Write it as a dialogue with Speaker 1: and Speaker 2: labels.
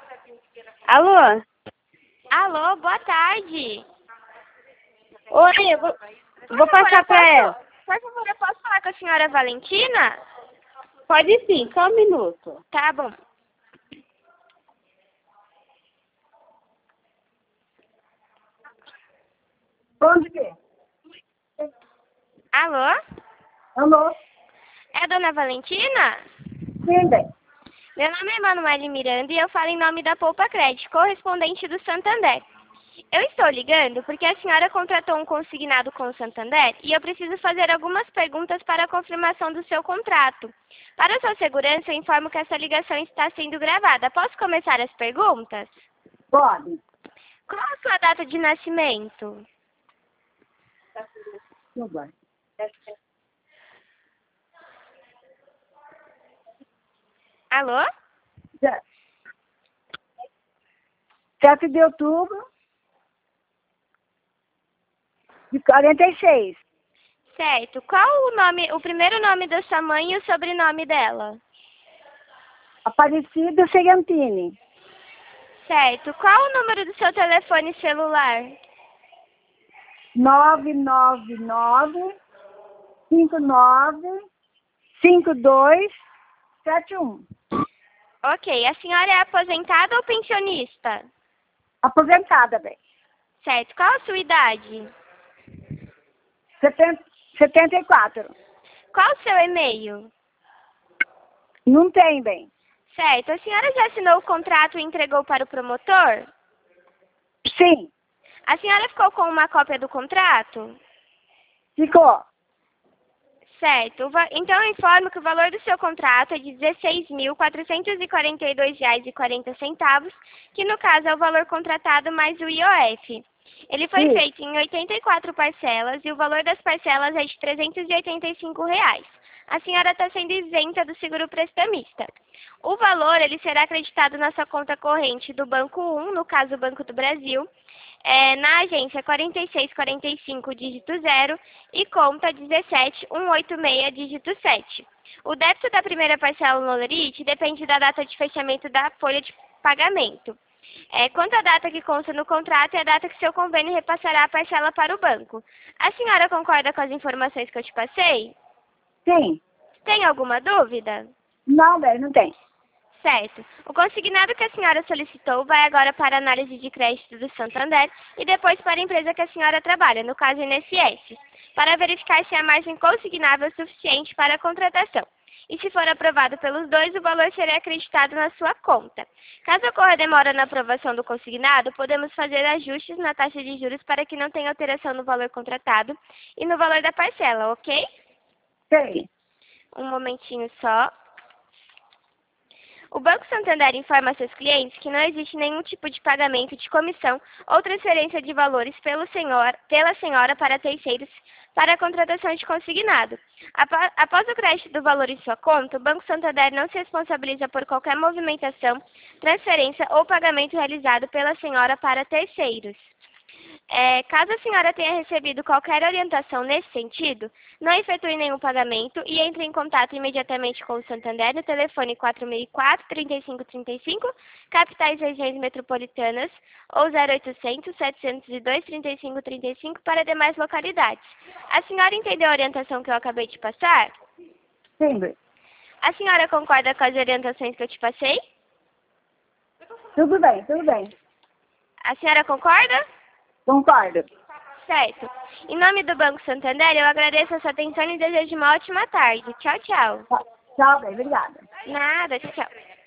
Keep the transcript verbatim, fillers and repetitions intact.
Speaker 1: Alô?
Speaker 2: Alô, boa tarde.
Speaker 1: Oi, eu vou, vou passar pra ela.
Speaker 2: Por favor, eu posso falar com a senhora Valentina?
Speaker 1: Pode sim, só um minuto.
Speaker 2: Tá bom.
Speaker 1: Onde que é?
Speaker 2: Alô?
Speaker 1: Alô?
Speaker 2: É a dona Valentina?
Speaker 1: Sim, bem.
Speaker 2: Meu nome é Manuele Miranda e eu falo em nome da Poupa Crédito, correspondente do Santander. Eu estou ligando porque a senhora contratou um consignado com o Santander e eu preciso fazer algumas perguntas para a confirmação do seu contrato. Para sua segurança, eu informo que essa ligação está sendo gravada. Posso começar as perguntas?
Speaker 1: Pode.
Speaker 2: Qual a sua data de nascimento?
Speaker 1: Tudo bem.
Speaker 2: Alô?
Speaker 1: Já. sete de outubro de quarenta e seis.
Speaker 2: Certo. Qual o nome, o primeiro nome da sua mãe e o sobrenome dela?
Speaker 1: Aparecida Segantini.
Speaker 2: Certo. Qual o número do seu telefone celular?
Speaker 1: nove nove nove cinco nove cinco dois sete um.
Speaker 2: Ok. A senhora é aposentada ou pensionista?
Speaker 1: Aposentada, bem.
Speaker 2: Certo. Qual a sua idade?
Speaker 1: setenta, setenta e quatro.
Speaker 2: Qual o seu e-mail?
Speaker 1: Não tem, bem.
Speaker 2: Certo. A senhora já assinou o contrato e entregou para o promotor?
Speaker 1: Sim,
Speaker 2: A senhora ficou com uma cópia do contrato?
Speaker 1: ficou.
Speaker 2: Certo. O va- Então, eu informo que o valor do seu contrato é de dezesseis mil quatrocentos e quarenta e dois reais e quarenta centavos, que no caso é o valor contratado mais o I O F. Ele foi
Speaker 1: Sim.
Speaker 2: feito em oitenta e quatro parcelas e o valor das parcelas é de trezentos e oitenta e cinco reais. A senhora está sendo isenta do seguro prestamista. O valor ele será acreditado na sua conta corrente do Banco um, no caso o Banco do Brasil, é, na agência quarenta e seis quarenta e cinco, dígito zero, e conta dezessete mil cento e oitenta e seis, dígito sete. O débito da primeira parcela no Lerite depende da data de fechamento da folha de pagamento. É, quanto à data que consta no contrato é a data que seu convênio repassará a parcela para o banco. A senhora concorda com as informações que eu te passei?
Speaker 1: Sim.
Speaker 2: Tem alguma dúvida?
Speaker 1: Não, bem, não tem.
Speaker 2: Certo. O consignado que a senhora solicitou vai agora para a análise de crédito do Santander e depois para a empresa que a senhora trabalha, no caso I N S S, para verificar se a margem consignável é suficiente para a contratação. E se for aprovado pelos dois, o valor será acreditado na sua conta. Caso ocorra demora na aprovação do consignado, podemos fazer ajustes na taxa de juros para que não tenha alteração no valor contratado e no valor da parcela, ok?
Speaker 1: Sei.
Speaker 2: Um momentinho só. O Banco Santander informa a seus clientes que não existe nenhum tipo de pagamento de comissão ou transferência de valores pelo senhor, pela senhora para terceiros para a contratação de consignado. Apa- Após o crédito do valor em sua conta, o Banco Santander não se responsabiliza por qualquer movimentação, transferência ou pagamento realizado pela senhora para terceiros. É, caso a senhora tenha recebido qualquer orientação nesse sentido, não efetue nenhum pagamento e entre em contato imediatamente com o Santander no telefone quatro mil e quatro, trinta e cinco trinta e cinco, capitais e regiões metropolitanas, ou zero oitocentos, setecentos e dois, trinta e cinco trinta e cinco para demais localidades. A senhora entendeu a orientação que eu acabei de passar?
Speaker 1: Sim, bem.
Speaker 2: A senhora concorda com as orientações que eu te passei?
Speaker 1: Tudo bem, tudo bem.
Speaker 2: A senhora concorda?
Speaker 1: Concordo.
Speaker 2: Certo. Em nome do Banco Santander, eu agradeço a sua atenção e desejo uma ótima tarde. Tchau, tchau.
Speaker 1: Tchau, bem, obrigada.
Speaker 2: Nada, tchau, tchau.